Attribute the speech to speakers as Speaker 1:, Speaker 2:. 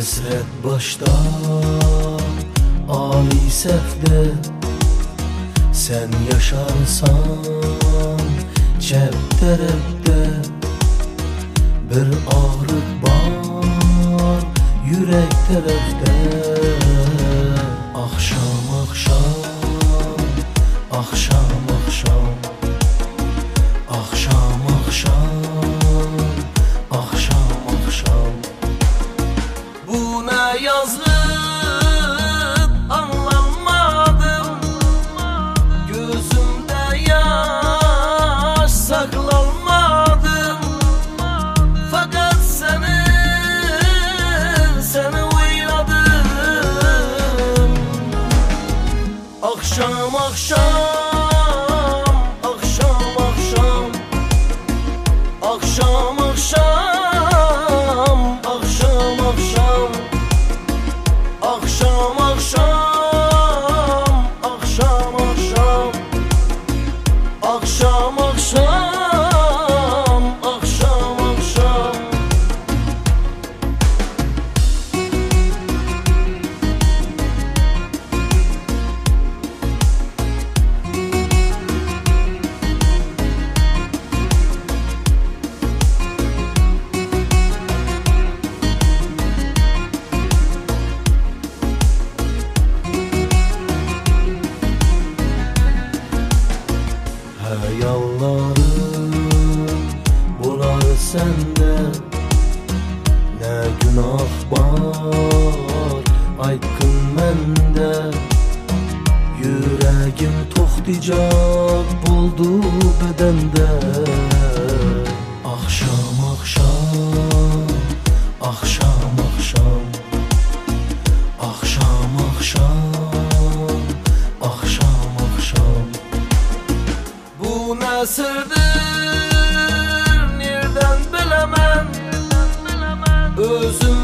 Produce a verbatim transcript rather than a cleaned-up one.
Speaker 1: Həsrət başda, ali səhvdə sən yaşarsan cəb tərəfdə. Bir ağrıq var yürək tərəfdə. Axşam, axşam, axşam, axşam, axşam, axşam, axşam, axşam. Bu nə yazıb anlamadım, gözümdə yaş saklanmadım. Fakat seni, seni oynadım. Akşam, akşam, akşam, akşam, akşam, akşam, akşam, akşam, akşam, akşam, akşam, akşam, akşam, akşam, akşam, akşam. Hayallarım bular sende, ne günah var aydın mende. Yüreğim toxtayacaq buldu bedende. Akşam, akşam, akşam, akşam, akşam, akşam, akşam, akşam. Bu nə sırdır, nereden bilemem, özüm